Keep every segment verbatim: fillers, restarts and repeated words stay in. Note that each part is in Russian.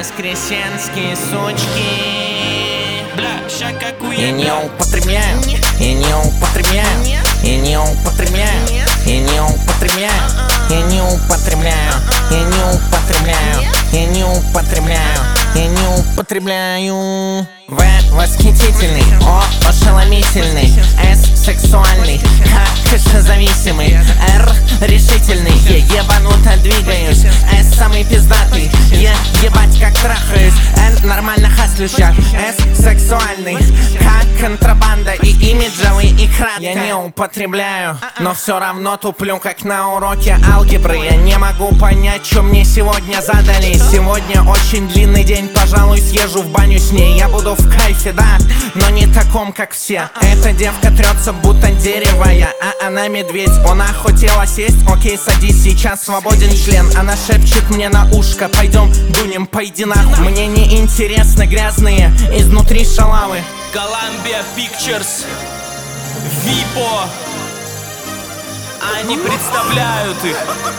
воскресенские сучки. Бля, ща какую И не употребляю, и не употребляю, и не употребляю, и не употребляю, и не употребляю, и не употребляю, и не употребляю, и не употребляю. В восхитительный, О ошеломительный, С сексуальный, К зависимый, Р решительный, Е ебануто двигаюсь, С самый пиздатый, Е ебать как трахаюсь, Н нормально хаслюща, С сексуальный, К контрабанда и имиджевый и кратко. Я не употребляю, но все равно туплю как на уроке алгебры. Я не могу понять, что мне сегодня задали. Сегодня очень длинный день, пожалуй съезжу в баню с ней. Я буду в кайфе, да, но не таком, как все. Эта девка трется, будто деревая, а она медведь. Она хотела сесть, окей, садись, сейчас свободен член. Она шепчет мне на ушко, пойдем дунем, пойди нахуй. Мне не интересны грязные изнутри шалавы. Columbia Pictures, Випо, они представляют их.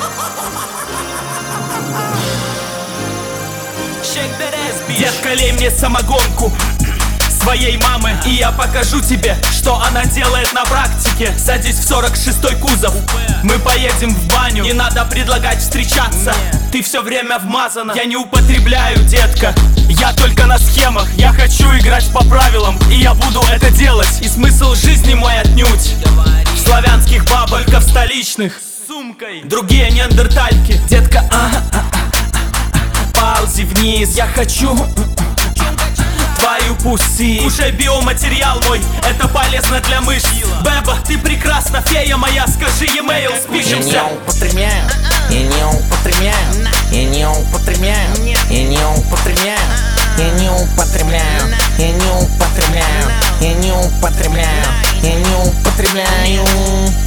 Детка, лей мне самогонку своей мамы, и я покажу тебе, что она делает на практике. Садись в сорок шестой кузов, мы поедем в баню. Не надо предлагать встречаться, ты все время вмазана. Я не употребляю, детка, я только на схемах. Я хочу играть по правилам, и я буду это делать. И смысл жизни мой отнюдь в славянских бабах, только в столичных с сумкой. Другие неандертальки, детка, а -а -а -а, ползи вниз. Я хочу твою пуси. Кушай биоматериал мой, это полезно для мышц. Беба, ты прекрасна, фея моя, скажи e-mail, спишемся. Я не употребляю, я не употребляю, я не употребляю, я не употребляю, я не употребляю, я не употребляю, я не употребляю, я не употребляю.